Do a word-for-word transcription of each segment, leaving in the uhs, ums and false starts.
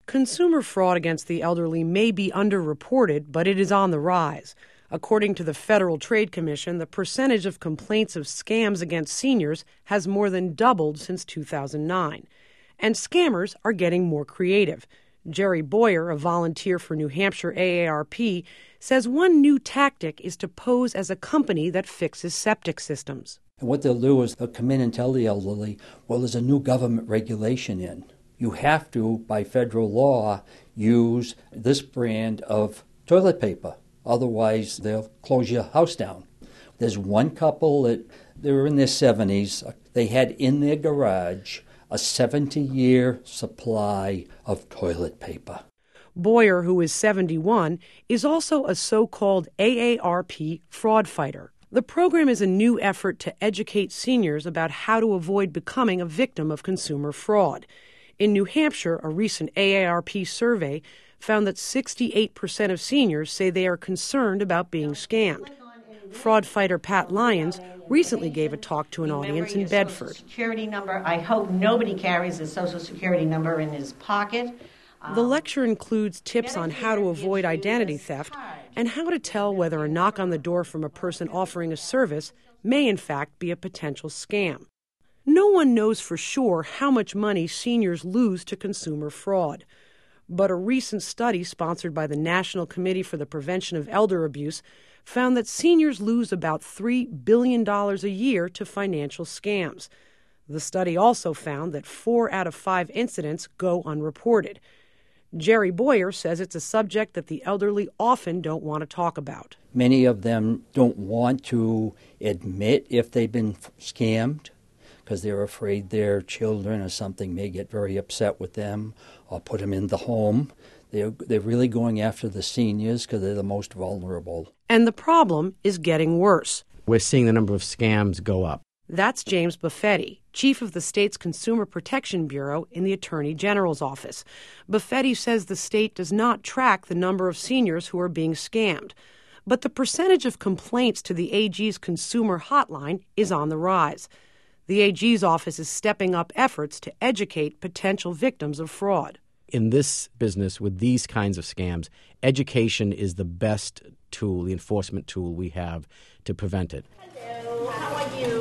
Consumer fraud against the elderly may be underreported, but it is on the rise. According to the Federal Trade Commission, the percentage of complaints of scams against seniors has more than doubled since two thousand nine. And scammers are getting more creative. Jerry Boyer, a volunteer for New Hampshire A A R P, says one new tactic is to pose as a company that fixes septic systems. And what they'll do is they'll come in and tell the elderly, well, there's a new government regulation in. You have to, by federal law, use this brand of toilet paper. Otherwise, they'll close your house down. There's one couple that they were in their seventies. They had in their garage a seventy-year supply of toilet paper. Boyer, who is seventy-one, is also a so-called A A R P fraud fighter. The program is a new effort to educate seniors about how to avoid becoming a victim of consumer fraud. In New Hampshire, a recent A A R P survey found that sixty-eight percent of seniors say they are concerned about being scammed. Fraud fighter Pat Lyons recently gave a talk to an audience in Bedford. Social security number. I hope nobody carries a social security number in his pocket. The lecture includes tips on how to avoid identity theft and how to tell whether a knock on the door from a person offering a service may in fact be a potential scam. No one knows for sure how much money seniors lose to consumer fraud. But a recent study sponsored by the National Committee for the Prevention of Elder Abuse found that seniors lose about three billion dollars a year to financial scams. The study also found that four out of five incidents go unreported. Jerry Boyer says it's a subject that the elderly often don't want to talk about. Many of them don't want to admit if they've been scammed because they're afraid their children or something may get very upset with them or put them in the home. They're, they're really going after the seniors because they're the most vulnerable. And the problem is getting worse. We're seeing the number of scams go up. That's James Buffetti, chief of the state's Consumer Protection Bureau in the Attorney General's office. Buffetti says the state does not track the number of seniors who are being scammed. But the percentage of complaints to the A G's consumer hotline is on the rise. The A G's office is stepping up efforts to educate potential victims of fraud. In this business, with these kinds of scams, education is the best tool, the enforcement tool we have to prevent it. Hello, how are you?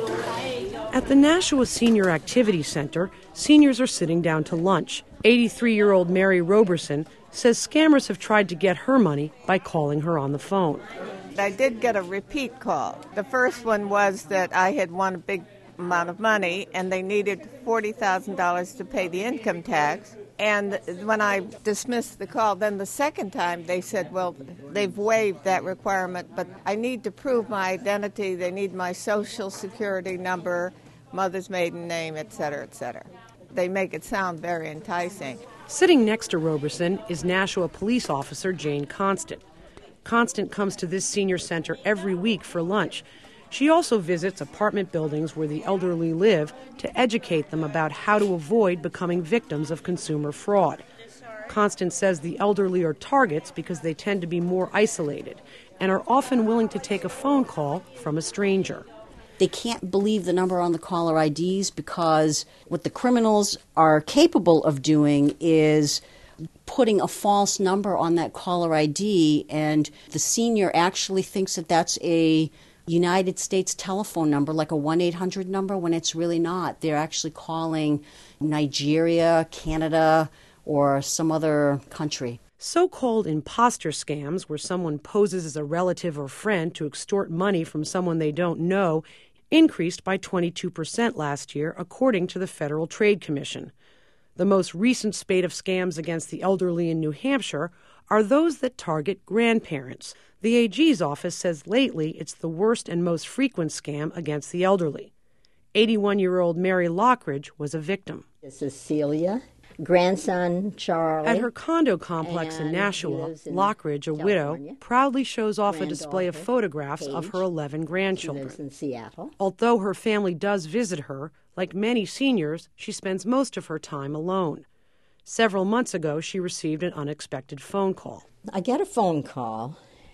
At the Nashua Senior Activity Center, seniors are sitting down to lunch. eighty-three-year-old Mary Roberson says scammers have tried to get her money by calling her on the phone. I did get a repeat call. The first one was that I had won a big amount of money and they needed forty thousand dollars to pay the income tax. And when I dismissed the call, then the second time they said, well, they've waived that requirement, but I need to prove my identity. They need my social security number, mother's maiden name, et cetera, et cetera. They make it sound very enticing. Sitting next to Roberson is Nashua police officer Jane Constant. Constant comes to this senior center every week for lunch. She also visits apartment buildings where the elderly live to educate them about how to avoid becoming victims of consumer fraud. Constance says the elderly are targets because they tend to be more isolated and are often willing to take a phone call from a stranger. They can't believe the number on the caller I Ds because what the criminals are capable of doing is putting a false number on that caller I D, and the senior actually thinks that that's a United States telephone number, like a one eight hundred number, when it's really not. They're actually calling Nigeria, Canada, or some other country. So-called imposter scams, where someone poses as a relative or friend to extort money from someone they don't know, increased by twenty-two percent last year, according to the Federal Trade Commission. The most recent spate of scams against the elderly in New Hampshire are those that target grandparents. The A G's office says lately it's the worst and most frequent scam against the elderly. eighty-one-year-old Mary Lockridge was a victim. This is Celia, grandson Charlie. At her condo complex in Nashua, in Lockridge, a California. widow, proudly shows off a display of photographs Paige, of her eleven grandchildren. Lives in Seattle. Although her family does visit her, like many seniors, she spends most of her time alone. Several months ago, she received an unexpected phone call. I get a phone call,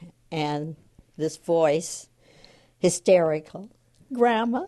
and this voice, hysterical, Grandma,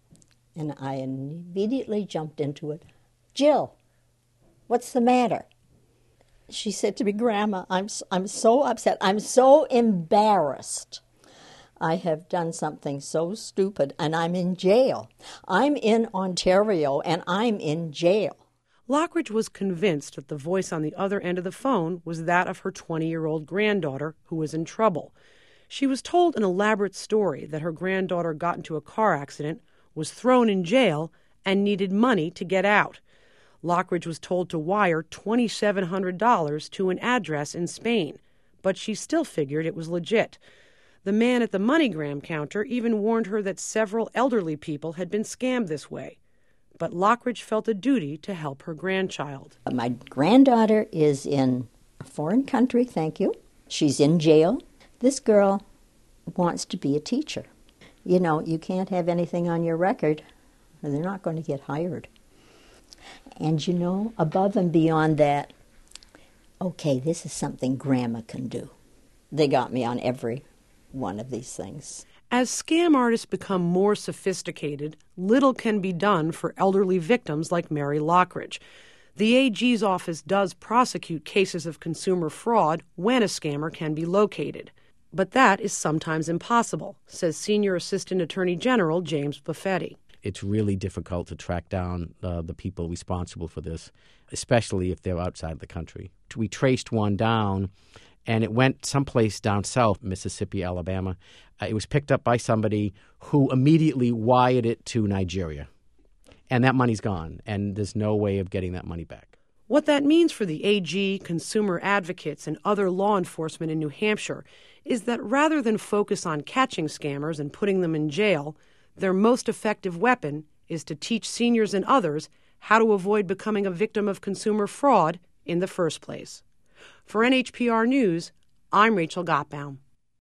and I immediately jumped into it. Jill, what's the matter? She said to me, Grandma, I'm, I'm so upset. I'm so embarrassed. I have done something so stupid, and I'm in jail. I'm in Ontario, and I'm in jail. Lockridge was convinced that the voice on the other end of the phone was that of her twenty-year-old granddaughter who was in trouble. She was told an elaborate story that her granddaughter got into a car accident, was thrown in jail, and needed money to get out. Lockridge was told to wire two thousand seven hundred dollars to an address in Spain, but she still figured it was legit. The man at the MoneyGram counter even warned her that several elderly people had been scammed this way. But Lockridge felt a duty to help her grandchild. My granddaughter is in a foreign country, thank you. She's in jail. This girl wants to be a teacher. You know, you can't have anything on your record, or they're not going to get hired. And you know, above and beyond that, okay, this is something Grandma can do. They got me on every one of these things. As scam artists become more sophisticated, little can be done for elderly victims like Mary Lockridge. The A G's office does prosecute cases of consumer fraud when a scammer can be located. But that is sometimes impossible, says Senior Assistant Attorney General James Buffetti. It's really difficult to track down uh, the people responsible for this, especially if they're outside the country. We traced one down, and it went someplace down south, Mississippi, Alabama. Uh, it was picked up by somebody who immediately wired it to Nigeria. And that money's gone, and there's no way of getting that money back. What that means for the A G, consumer advocates, and other law enforcement in New Hampshire is that rather than focus on catching scammers and putting them in jail, their most effective weapon is to teach seniors and others how to avoid becoming a victim of consumer fraud in the first place. For N H P R News, I'm Rachel Gottbaum.